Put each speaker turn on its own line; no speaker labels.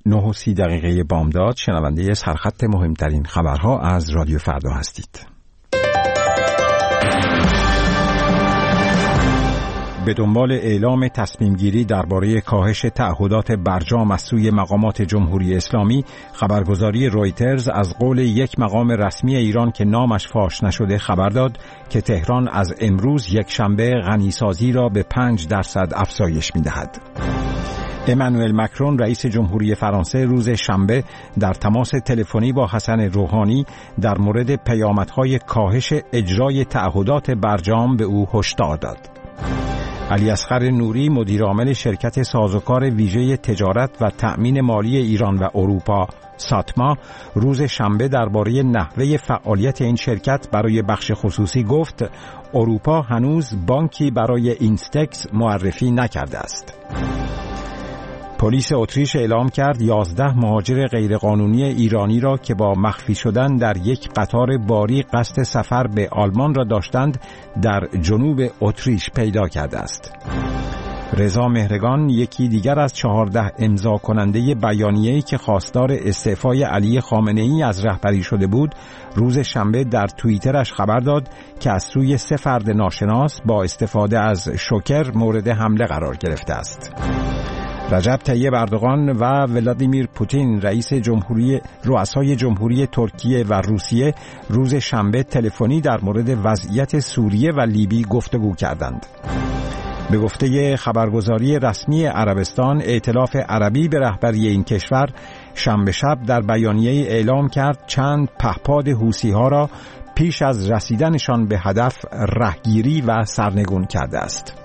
9:30 بامداد شنونده سرخط مهمترین خبرها از رادیو فردا هستید. به دنبال اعلام تصمیم گیری درباره کاهش تعهدات برجام از سوی مقامات جمهوری اسلامی، خبرگزاری رویترز از قول یک مقام رسمی ایران که نامش فاش نشده خبر داد که تهران از امروز یکشنبه غنیسازی را به 5% افزایش می‌دهد. امانوئل مکرون رئیس جمهوری فرانسه روز شنبه در تماس تلفنی با حسن روحانی در مورد پیامدهای کاهش اجرای تعهدات برجام به او هشدار داد. علی اصغر نوری مدیرعامل شرکت سازوکار ویژه تجارت و تأمین مالی ایران و اروپا ساتما روز شنبه درباره نحوه فعالیت این شرکت برای بخش خصوصی گفت اروپا هنوز بانکی برای اینستکس معرفی نکرده است. پلیس اتریش اعلام کرد 11 مهاجر غیرقانونی ایرانی را که با مخفی شدن در یک قطار باری قصد سفر به آلمان را داشتند در جنوب اتریش پیدا کرده است. رضا مهرگان یکی دیگر از 14 امضا کننده بیانیه‌ای که خواستار استعفای علی خامنه‌ای از رهبری شده بود، روز شنبه در توییترش خبر داد که از سوی 3 فرد ناشناس با استفاده از شوکر مورد حمله قرار گرفته است. رجب طیب اردوغان و ولادیمیر پوتین رؤسای جمهوری ترکیه و روسیه روز شنبه تلفنی در مورد وضعیت سوریه و لیبی گفتگو کردند. به گفته خبرگزاری رسمی عربستان، ائتلاف عربی به رهبری این کشور شنبه شب در بیانیه‌ای اعلام کرد چند پهپاد حوثی‌ها را پیش از رسیدنشان به هدف رهگیری و سرنگون کرده است.